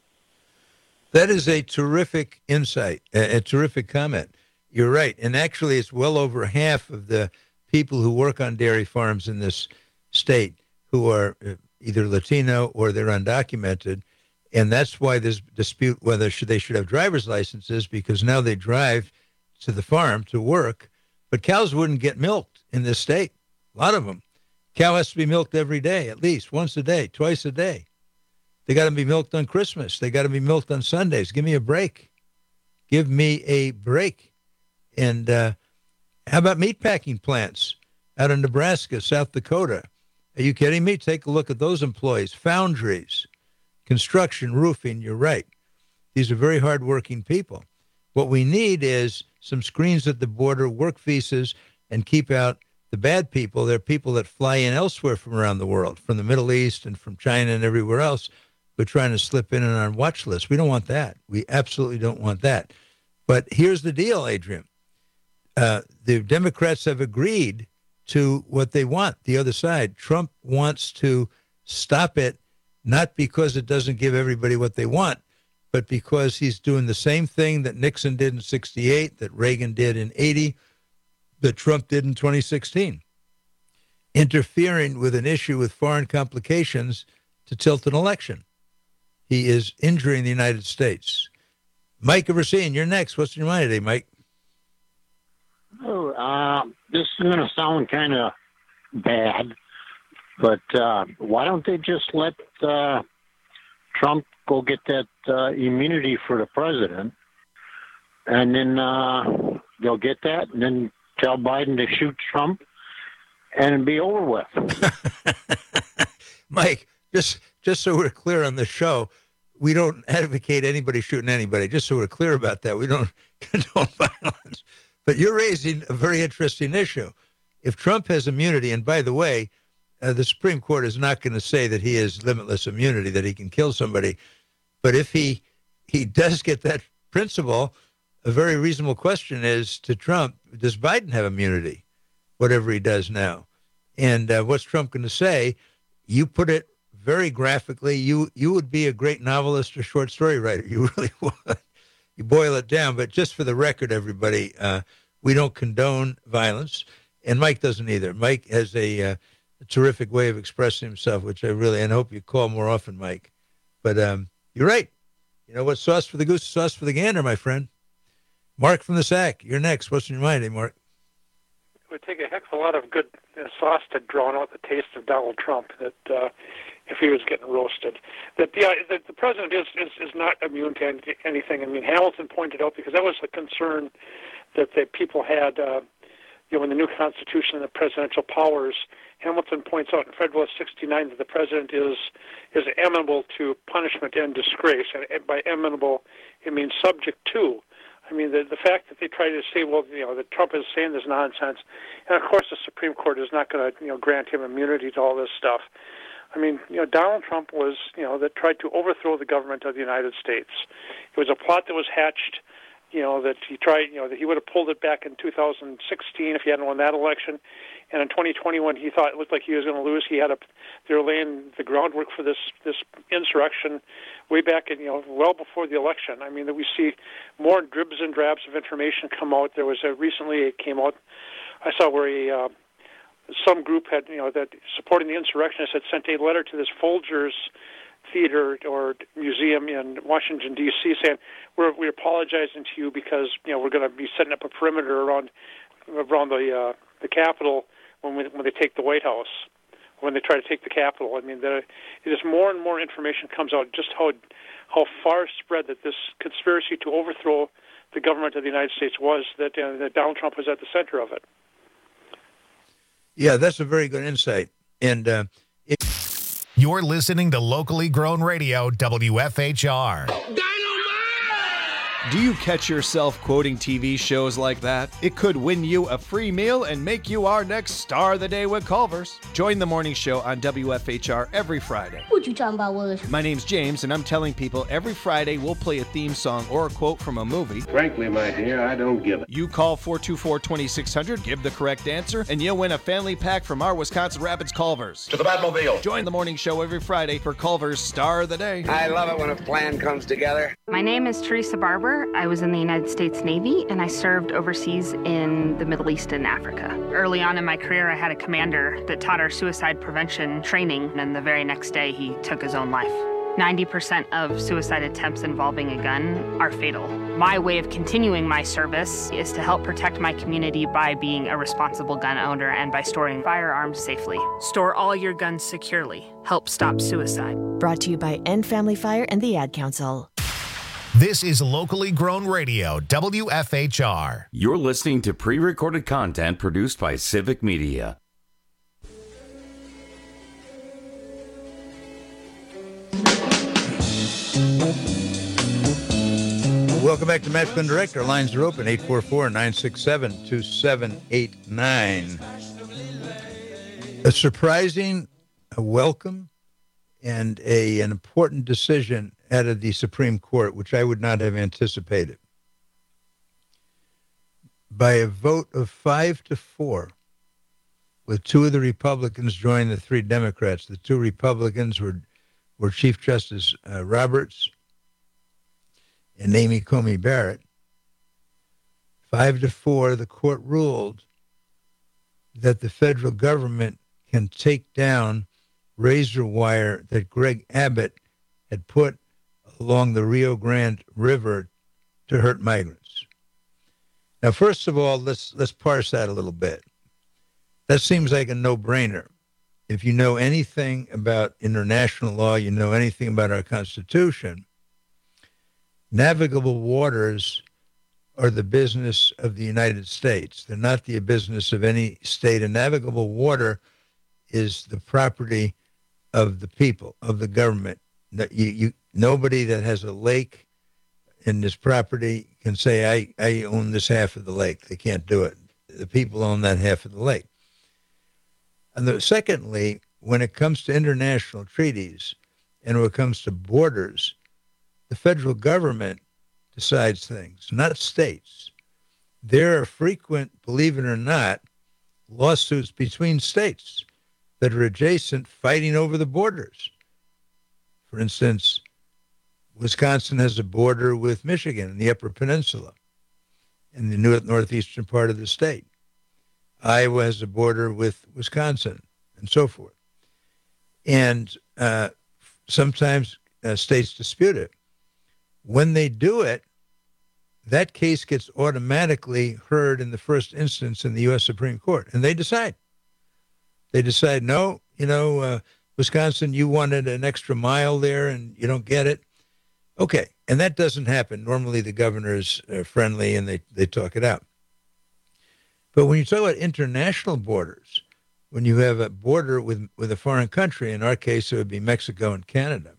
That is a terrific insight, a, a terrific comment. You're right. And actually, it's well over half of the people who work on dairy farms in this state who are either Latino or they're undocumented. And that's why there's dispute whether should, they should have driver's licenses, because now they drive to the farm to work. But cows wouldn't get milked in this state. A lot of them. Cow has to be milked every day, at least once a day, twice a day. They got to be milked on Christmas. They got to be milked on Sundays. Give me a break. Give me a break. And uh, how about meatpacking plants out in Nebraska, South Dakota? Are you kidding me? Take a look at those employees. Foundries, construction, roofing, you're right. These are very hardworking people. What we need is some screens at the border, work visas, and keep out the bad people. They're people that fly in elsewhere from around the world, from the Middle East and from China and everywhere else. We're trying to slip in on our watch list. We don't want that. We absolutely don't want that. But here's the deal, Adrian. Uh, the Democrats have agreed to what they want, the other side. Trump wants to stop it, not because it doesn't give everybody what they want, but because he's doing the same thing that Nixon did in sixty-eight, that Reagan did in eighty, that Trump did in twenty sixteen, interfering with an issue with foreign complications to tilt an election. He is injuring the United States. Mike of Racine, you're next. What's in your mind today, Mike? Oh, uh, this is going to sound kind of bad, but uh, why don't they just let uh, Trump go get that uh, immunity for the president, and then uh, they'll get that, and then tell Biden to shoot Trump, and it'll be over with. Mike, just just so we're clear on the show, we don't advocate anybody shooting anybody. Just so we're clear about that, we don't condone violence. But you're raising a very interesting issue. If Trump has immunity, and by the way, uh, the Supreme Court is not going to say that he has limitless immunity, that he can kill somebody. But if he he does get that principle, a very reasonable question is to Trump, does Biden have immunity, whatever he does now? And uh, what's Trump going to say? You put it very graphically. You you would be a great novelist or short story writer. You really would. You boil it down. But just for the record, everybody, uh, we don't condone violence. And Mike doesn't either. Mike has a, uh, a terrific way of expressing himself, which I really, and I hope you call more often, Mike. But um, you're right. You know what? Sauce for the goose, sauce for the gander, my friend. Mark from the Sack, you're next. What's in your mind, eh, Mark? It would take a heck of a lot of good uh, sauce to drown out the taste of Donald Trump, that uh, if he was getting roasted. That the, uh, the, the president is, is, is not immune to anything. I mean, Hamilton pointed out, because that was a concern that the people had, uh, you know, in the new Constitution and the presidential powers. Hamilton points out in Federalist sixty-nine that the president is is amenable to punishment and disgrace. And by amenable, it means subject to. I mean, the the fact that they try to say, well, you know, that Trump is saying this nonsense, and of course the Supreme Court is not going to, you know, grant him immunity to all this stuff. I mean, you know, Donald Trump was, you know, that tried to overthrow the government of the United States. It was a plot that was hatched, you know, that he tried, you know, that he would have pulled it back in two thousand sixteen if he hadn't won that election. And in twenty twenty, when he thought it looked like he was going to lose, he had a, they were laying the groundwork for this this insurrection way back in, you know, well before the election. I mean, that we see more dribs and drabs of information come out. There was a, recently it came out, I saw where a, uh, some group had, you know, that supporting the insurrectionists had sent a letter to this Folgers theater or museum in Washington, D C, saying, we're, we're apologizing to you because, you know, we're going to be setting up a perimeter around around the uh, the Capitol when we, when they take the White House, when they try to take the Capitol. I mean, there is more and more information comes out just how how far spread that this conspiracy to overthrow the government of the United States was, that, uh, that Donald Trump was at the center of it. Yeah, that's a very good insight. And uh, it- You're listening to locally grown radio, W F H R. Do you catch yourself quoting T V shows like that? It could win you a free meal and make you our next star of the day with Culver's. Join the morning show on W F H R every Friday. What you talking about, Willis? My name's James, and I'm telling people every Friday we'll play a theme song or a quote from a movie. Frankly, my dear, I don't give it. You call four two four, two six zero zero, give the correct answer, and you'll win a family pack from our Wisconsin Rapids Culver's. To the Batmobile. Join the morning show every Friday for Culver's Star of the Day. I love it when a plan comes together. My name is Teresa Barber. I was in the United States Navy, and I served overseas in the Middle East and Africa. Early on in my career, I had a commander that taught our suicide prevention training, and the very next day, he took his own life. ninety percent of suicide attempts involving a gun are fatal. My way of continuing my service is to help protect my community by being a responsible gun owner and by storing firearms safely. Store all your guns securely. Help stop suicide. Brought to you by End Family Fire and the Ad Council. This is locally grown radio, W F H R. You're listening to pre-recorded content produced by Civic Media. Welcome back to Match Gun Direct. Our lines are open, eight four four, nine six seven, two seven eight nine. A surprising, a welcome, and a, an important decision out of the Supreme Court, which I would not have anticipated. By a vote of five to four, with two of the Republicans joining the three Democrats. The two Republicans were, were Chief Justice uh, Roberts and Amy Coney Barrett. Five to four, the court ruled that the federal government can take down razor wire that Greg Abbott had put along the Rio Grande River to hurt migrants. Now, first of all, let's let's parse that a little bit. That seems like a no-brainer. If you know anything about international law, you know anything about our Constitution, navigable waters are the business of the United States. They're not the business of any state. A navigable water is the property of the people, of the government. You, you, nobody that has a lake in this property can say, I, I own this half of the lake. They can't do it. The people own that half of the lake. And the, secondly, when it comes to international treaties and when it comes to borders, the federal government decides things, not states. There are frequent, believe it or not, lawsuits between states that are adjacent fighting over the borders. For instance, Wisconsin has a border with Michigan in the Upper Peninsula in the northeastern part of the state. Iowa has a border with Wisconsin and so forth. And uh, sometimes uh, states dispute it. When they do it, that case gets automatically heard in the first instance in the U S Supreme Court, and they decide. They decide, no, you know, uh, Wisconsin, you wanted an extra mile there and you don't get it. Okay, and that doesn't happen. Normally the governors are friendly and they, they talk it out. But when you talk about international borders, when you have a border with, with a foreign country, in our case it would be Mexico and Canada,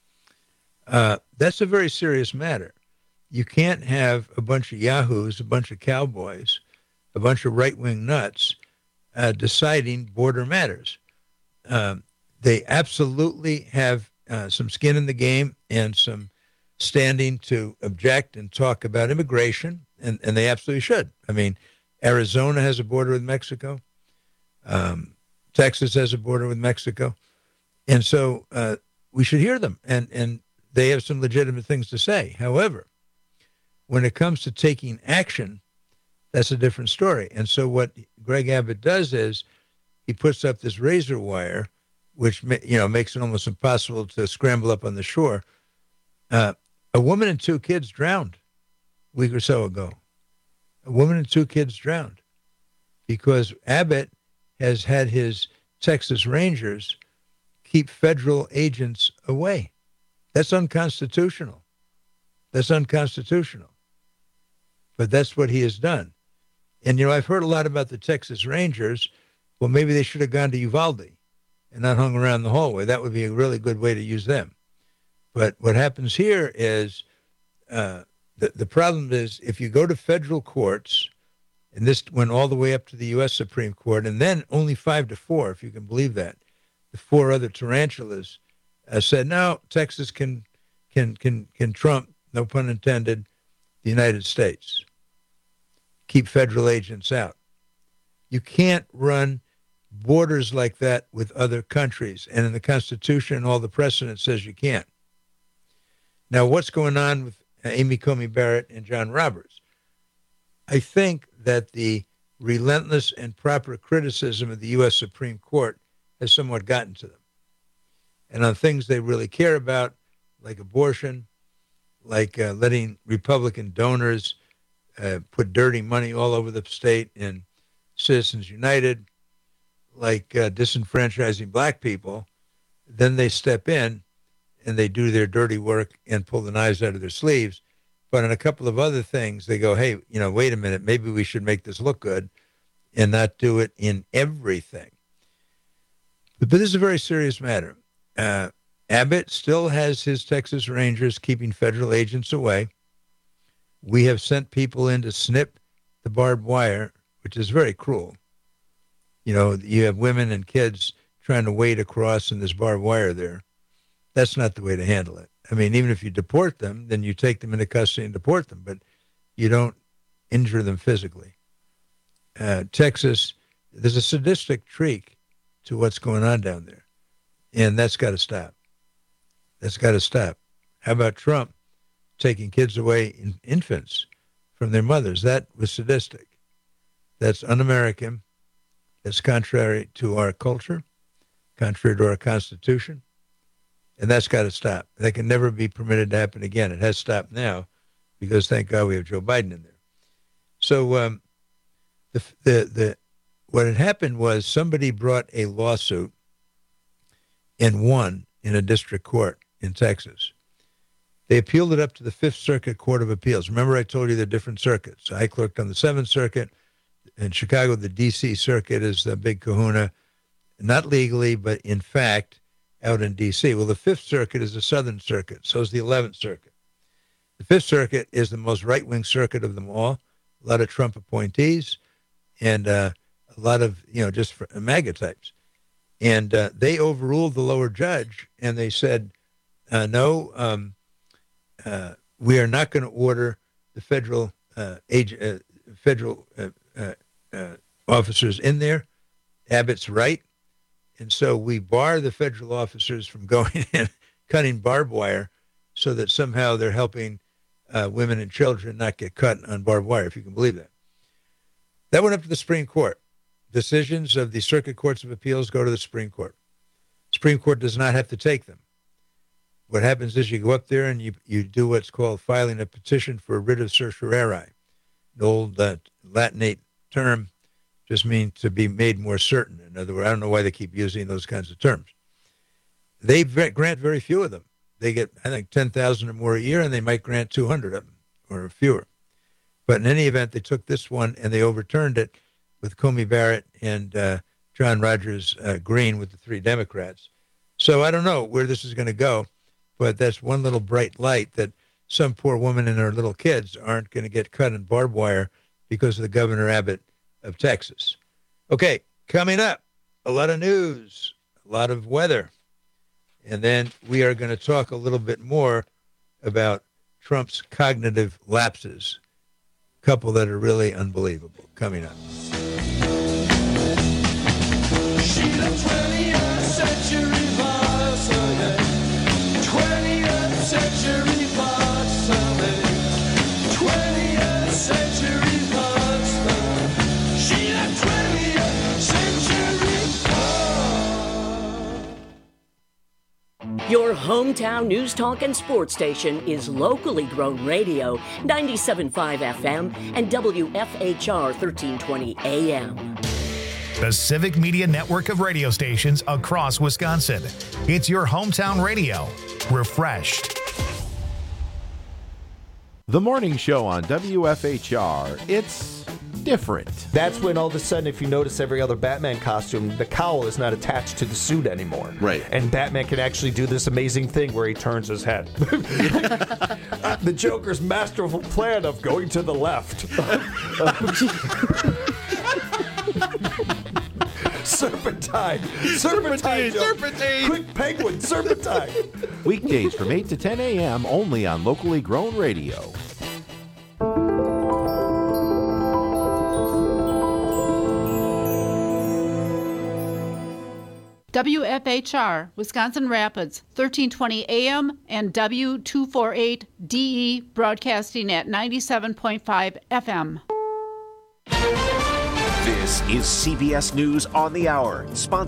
uh, that's a very serious matter. You can't have a bunch of yahoos, a bunch of cowboys, a bunch of right-wing nuts uh, deciding border matters. Um, they absolutely have uh, some skin in the game and some standing to object and talk about immigration, and, and they absolutely should. I mean, Arizona has a border with Mexico. Um, Texas has a border with Mexico. And so uh, we should hear them, and, and they have some legitimate things to say. However, when it comes to taking action, that's a different story. And so what Greg Abbott does is he puts up this razor wire, which you know makes it almost impossible to scramble up on the shore. Uh, a woman and two kids drowned a week or so ago. A woman and two kids drowned because Abbott has had his Texas Rangers keep federal agents away. That's unconstitutional. That's unconstitutional. But that's what he has done. And, you know, I've heard a lot about the Texas Rangers. Well, maybe they should have gone to Uvalde and not hung around the hallway. That would be a really good way to use them. But what happens here is uh, the, the problem is if you go to federal courts, and this went all the way up to the U S Supreme Court, and then only five to four, if you can believe that, the four other tarantulas uh, said, no, Texas can, can, can, can trump, no pun intended, the United States. Keep federal agents out. You can't run borders like that with other countries. And in the Constitution, all the precedent says you can't. Now, what's going on with Amy Coney Barrett and John Roberts? I think that the relentless and proper criticism of the U S Supreme Court has somewhat gotten to them. And on things they really care about, like abortion, like uh, letting Republican donors uh, put dirty money all over the state in Citizens United, like uh, disenfranchising black people, then they step in and they do their dirty work and pull the knives out of their sleeves. But on a couple of other things, they go, hey, you know, wait a minute, maybe we should make this look good and not do it in everything. But, but this is a very serious matter. Uh, Abbott still has his Texas Rangers keeping federal agents away. We have sent people in to snip the barbed wire, which is very cruel. You know, you have women and kids trying to wade across and there's barbed wire there. That's not the way to handle it. I mean, even if you deport them, then you take them into custody and deport them, but you don't injure them physically. Uh, Texas, there's a sadistic streak to what's going on down there, and that's got to stop. That's got to stop. How about Trump taking kids away, in infants, from their mothers? That was sadistic. That's un-American. That's contrary to our culture, contrary to our Constitution. And that's got to stop. That can never be permitted to happen again. It has stopped now because, thank God, we have Joe Biden in there. So um, the, the, the, what had happened was somebody brought a lawsuit and won in a district court in Texas. They appealed it up to the Fifth Circuit Court of Appeals. Remember I told you the different circuits. I clerked on the Seventh Circuit. In Chicago, the D C Circuit is the big kahuna, not legally, but in fact, out in D C. Well, the Fifth Circuit is the Southern Circuit. So is the Eleventh Circuit. The Fifth Circuit is the most right-wing circuit of them all. A lot of Trump appointees and uh, a lot of, you know, just for, uh, MAGA types. And uh, they overruled the lower judge, and they said, uh, no, um, uh, we are not going to order the federal uh, age, uh, federal uh, uh, uh, officers in there. Abbott's right. And so we bar the federal officers from going and cutting barbed wire so that somehow they're helping uh, women and children not get cut on barbed wire, if you can believe that. That went up to the Supreme Court. Decisions of the Circuit Courts of Appeals go to the Supreme Court. Supreme Court does not have to take them. What happens is you go up there and you, you do what's called filing a petition for writ of certiorari, an old uh, Latinate term. Just mean to be made more certain. In other words, I don't know why they keep using those kinds of terms. They grant very few of them. They get, I think, ten thousand or more a year, and they might grant two hundred of them or fewer. But in any event, they took this one and they overturned it with Coney Barrett and uh, John Rogers uh, Green with the three Democrats. So I don't know where this is going to go, but that's one little bright light that some poor woman and her little kids aren't going to get cut in barbed wire because of the Governor Abbott of Texas. Okay, coming up, a lot of news, a lot of weather. And then we are going to talk a little bit more about Trump's cognitive lapses, a couple that are really unbelievable, coming up. Your hometown news talk and sports station is Locally Grown Radio, ninety-seven point five F M and W F H R thirteen twenty A M. The Civic Media network of radio stations across Wisconsin. It's your hometown radio. Refreshed. The morning show on W F H R. It's different. That's when all of a sudden, if you notice every other Batman costume, the cowl is not attached to the suit anymore. Right. And Batman can actually do this amazing thing where he turns his head. The Joker's masterful plan of going to the left. Serpentine. Serpentine. Serpentine. Quick penguin. Serpentine. Weekdays from eight to ten a.m. only on Locally Grown Radio. W F H R, Wisconsin Rapids, thirteen twenty A M and W two forty-eight D E broadcasting at ninety-seven point five F M. This is C B S News on the Hour, sponsored